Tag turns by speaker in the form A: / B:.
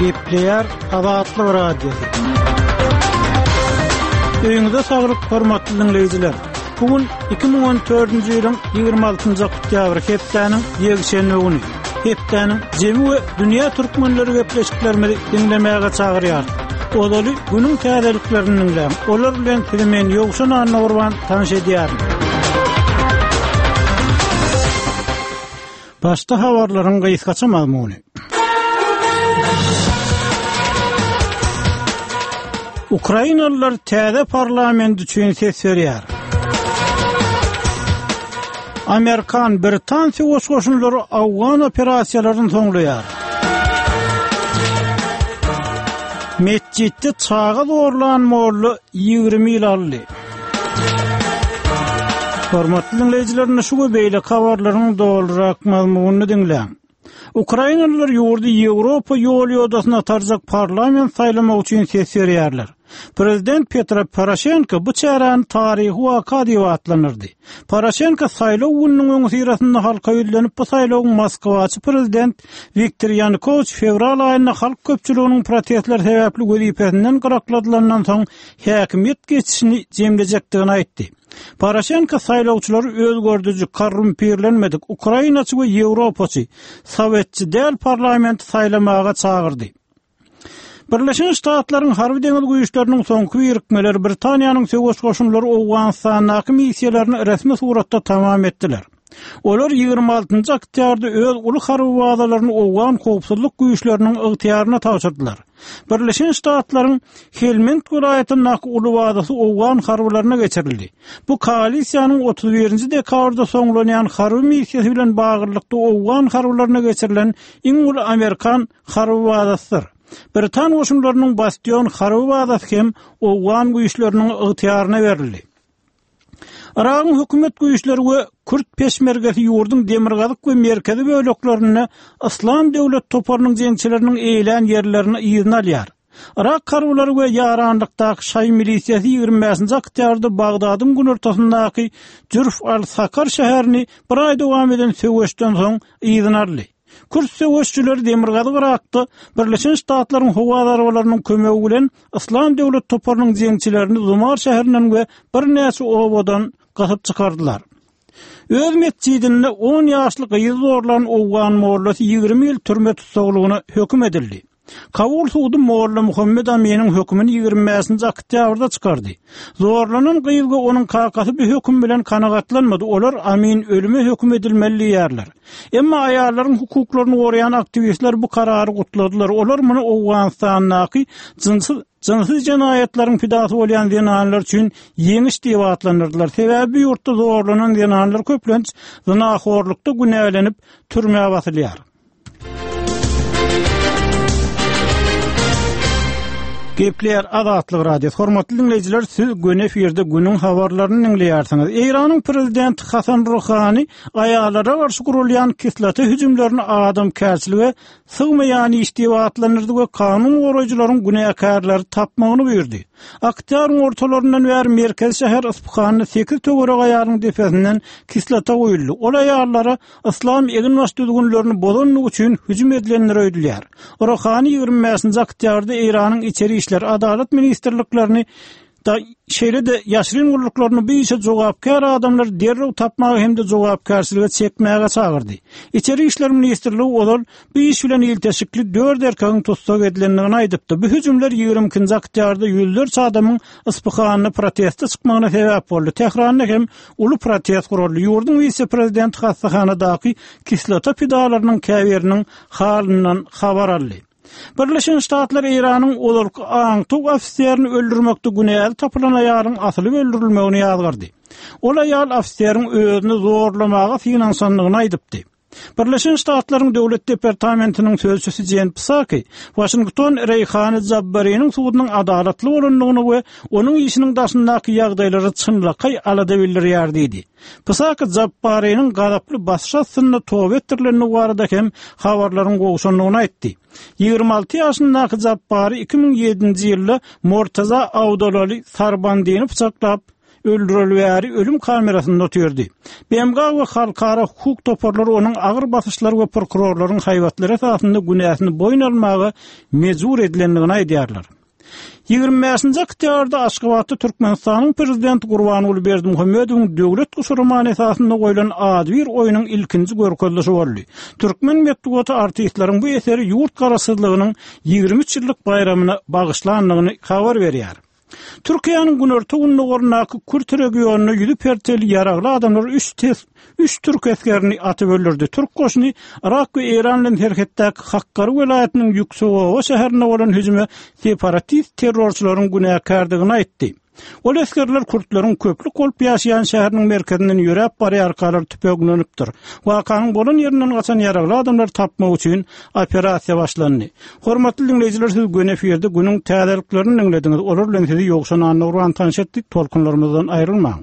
A: Gepleyer Azatlyk Radiosu. Öňüňizde saglyk hormatly dinleýijiler. Bugün 2014-nji ýylyň 26-njy oktyabr hepdeniň ýegşenli güni. Hepdeniň jemi we dünýä türkmenleri gepleşiklerini dinlemäge çagyrýar. Olaly günüň täzeliklerini dinleýän, olar bilen filmen ýogşan anlagurban tanış edýär. Başta habarlaryň gysgaça mazmuny. Ukraynalılar täze parlament üçin ses berýär. Amerikan, Britansiýa goşgoşunlary Awgan operasiýalaryny soňlaýar. Mesjidde çağa zorlanmaly 20 ýyl aldy. Hormatly dinleýijiler, şu beýle habarlaryň doldurak mazmunyny dinleýän. Ukraynalılar ýurdy Ýewropa ýol ýodasyna tarjak parlament saýlamak üçin ses berýärler. Prezident Petro Poroshenko bu çäräni taryhy waka diýip atlanyrdy. Poroshenko saýlaw gününiň öňsirasynda halka ýüzlenip bu saýlaw Moskwaçy prezident Viktor Yanukovych fevral aýynda halk köpçüliginiň protestler sebäpli gözipesinden garakladylandan soň häkimet geçişini jemlejekdigini aýtdy. Poroshenko saýlawçylary özgördüji, korrumpirlenmedik Ukrainaçy we Ýewropaçy, Sowetçi däl parlamenty saýlamaga çagyrdy. Birleşen Ştatlaryň harby deňiz güýçleriniň soňky birikmeleri Britaniýanyň söwüş goşunlary Awganystanyň missiýalaryny resmi suratda tamam etdiler. Olar 26-njy oktýabrda öz uly harby wagdalaryny Awgan howpsuzlyk güýçleriniň ygtyýaryna tapşyrdylar. Birleşen Ştatlaryň Helmand welaýatynyň uly wagdasy Awgan harbylaryna geçirildi. Bu koalisiýanyň 31-nji dekabrda soňlanýan harby missiýasy bilen baglanykda Awgan harbylaryna geçirilen iň uly Amerikan harby wagdasydyr. Britan goşunlarynyň bastion harby wagdasy hem Awgan güýçleriniň ygtyýaryna berildi. Irak'ın hükümet güýçleri we Kürt peşmergesi ýurduň demirgazyk we merkezi böleklerini İslam döwlet toparnyň jeňçileriniň eýlen ýerlerini ýygyna alýar. Irak karwlary we ýaranlykdaky Şay milisiýasy 25-nji oktýabrda Bagdadyň gün ortasyndaky Jurf al-Sakar şäherini bir aý dowam eden söwüşden soň ýygyna aldy. Kürt söwüşçüleri demirgazyk Irakda Birleşen Ştatlaryň howa arabalarynyň kömegi bilen İslam döwlet toparnyň jeňçilerini Zumar şäherinden we bir näçe obadan gatyp çykardylar. Öz mesjidinde 10 ýaşly gyýyz zorlan Awgan mollası 20 ýyl türme tutsaglygyna höküm edildi. Kabul suudy Molla Muhammed Amin'in hökmüni 25-nji oktýabrda çykardy. Zorlanan gyýyzga onuň kakasy bir höküm bilen kanagatlanmady. Olar Amin ölüme höküm edilmeli ýerler. Emma aýallaryň hukuklaryny goraýan aktivistler bu karary gutladylar. Olar muny Awganystanyň Jynsyz jenaýetlaryň pidasy bolýan zinanlar üçin ýeňiş diýip atlanyrdylar. Sebäbi ýurtda zorlanan zinanlar köplenç zinahorlukda günälenip türmäge basylýar. Gepleyer Azatlyk Radiosu. Hormatly dinleýijiler, siz gün efirde günüň habarlaryny dinleýärsiňiz. Iranyň prezidenti Hasan Rouhani aýallara garşy gurulýan kislata hüjümlerini adamkärçiligi sygmaýan iş diýip atlanyrdy we kanun goraýjylaryň günäkärleri tapmagyny buyurdy. Oktýaryň ortalaryndan bäri merkez şäher Isfahanyň 8 töwerek aýalyň defesinden kislata goýuldy. Ol aýallara İslam egin başdylgynyny bozanlyk üçin hüjüm edilenleri öýdülýär. Rouhani 25-nji oktýabrda Iranyň içeri işler adalet ministerliklerini da şeýle-de ýaşyryn gurulmaklaryny bir işe jogapkar adamlar derrew tapmagy hem de jogapkarçylyga çekmäge çagyrdy. İçeri işler ministerligi olal bir iş bilen ilteşikli 4 erkegiň tutsak edilendigini aýdypdy. Bu hüjümler 20-nji oktýabrda ýüzlerçe adamyň Isfahanyna proteste çykmagyna sebäp boldy. Tehranda hem uly protest guruldy. Ýurduň vice-prezidenti hastahanadaky kislota pidalarynyň käberiniň halyndan habar aldy. Birleşen Ştatlar Iranyň olark aňtuk ofisiýerini öldürmekde günäli tapylan aýalyň asyly öldürilmegini ýazgardy. Ol aýal ofisiýeriň özüni zorlamaga finansanlygyny aýdypdy. Birleşen Ştatlaryň döwlet departamentiniň sözçüsü Jen Psaki, Washington Reyhany Jabbarinyň suudynyň adalatly bolanlygyny we onuň işiniň daşyndaky ýagdaýlary çynlyky alada bildirýär diýdi. Psaki Jabbarinyň gadaply başşasyna tobe etdirileni barada hem habarlaryň gowşanlygyny aýtdy. 26 ýaşyndaky Jabbari 2007-nji ýylda Mortaza Awdalaly Sarbandyny pyçaklap öldürülýäri ölüm kamerasyny ötürdi. BMG we halkara hukuk toparlary onun agyr basışlar we prokurorlaryň haýwatlary esasında günäsini boyun almagy mezur edilendigini aýdýarlar. 25-nji oktýabrda Aşgabatda Türkmenistanyň prezidenti Gurbanuly Berdimuhammedowyň döwlet gusurmany esasında goýulan ady bir oýunyň ilkinji görkezlişi boldy. Türkmen medeniýeti artistlaryň bu eseri ýurt garasyzlygynyň 23 ýyllyk bayramyna bagyşlandygyny habar berýär. Türkiýanyň günorta gününe gornaky Kürt regionuny ýüzü perteli ýaragly adamlar 3 türk eskerini atyp öldürdi. Türk goşuny Irak we Eran bilen herketdäki Hakkari welaýatynyň Ýüksegowa şäherine bolan hüjüme separatist terrorçylaryň günäkärdigini aýtdy. Ol eskerler Kurtlaryň köplük bolup ýaşaýan şäheriniň merkezinden ýörep barýarkalar tüpeglenipdir. Wakanyň bolan ýerinden gaçan ýaragly adamlar tapmak üçin operasiýa başlandy. Hormatly dinleýijiler, siz göne eferde günüň täzeliklerini dinlediňiz. Olar bilen sizi ýokşan anlygyň tanış etdik. Tolkunlarymyzdan aýrylmaň.